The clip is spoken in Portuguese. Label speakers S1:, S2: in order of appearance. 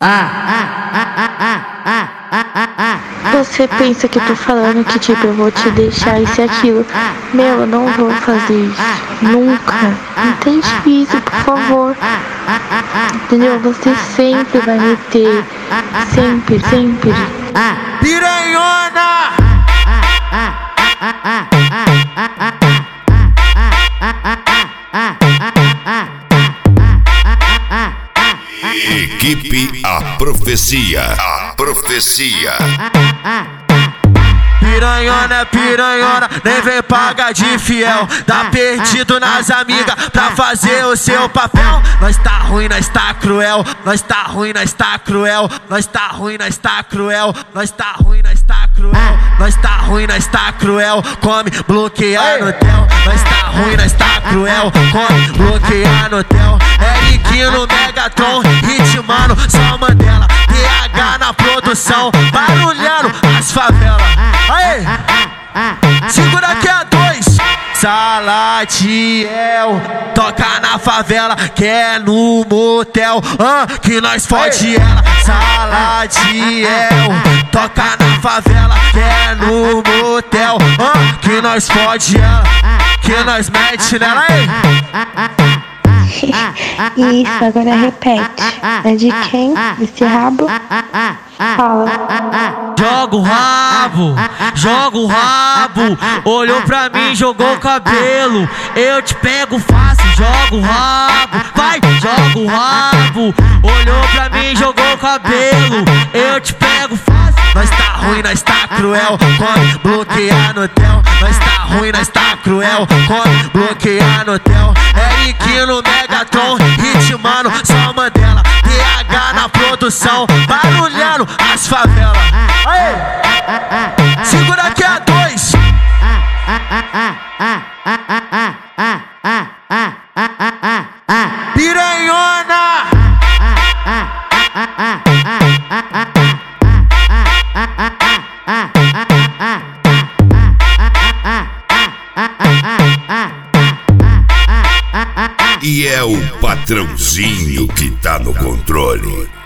S1: Você pensa que eu tô falando que tipo, eu vou te deixar isso e aquilo. Meu, eu não vou fazer isso. Nunca. Entende isso, por favor. Entendeu? Você sempre vai me ter. Sempre, sempre.
S2: Piranhona!
S3: Equipe A Profecia. A Profecia.
S2: Piranhona, piranhona, nem vem pagar de fiel. Tá perdido nas amigas pra fazer o seu papel. Nós tá ruim, nós tá cruel. Nós tá ruim, nós tá cruel. Nós tá ruim, nós tá cruel. Nós tá ruim, nós tá cruel. Nós tá ruim, nós tá cruel. Come, bloquear no tel. Nós tá ruim, nós tá cruel. Come, bloquear no tel. Eric no Megatron, ritmando só Mandela. TH na produção, barulhando as favelas. Aê! Segura aqui a 2. Salatiel, toca na favela, que é no motel, que nós fode ela. Salatiel, toca na favela, que é no motel, que nós fode ela, que nós mete nela. Aí.
S1: Isso, agora repete. É de quem? Esse rabo? Fala.
S4: Joga o rabo, olhou pra mim, jogou o cabelo. Eu te pego fácil, joga o rabo, vai, joga o rabo. Olhou pra mim, jogou o cabelo. Eu te pego fácil.
S2: Nós tá ruim, nós tá cruel. Come, bloquear no tel. Nós tá ruim, nós tá cruel. Come, bloquear no tel. Eric no Megatron, ritmando só Mandela. TH na produção, barulhando as favelas. Aê! Segura aqui a 2. Piranhona!
S3: E é o patrãozinho que tá no controle.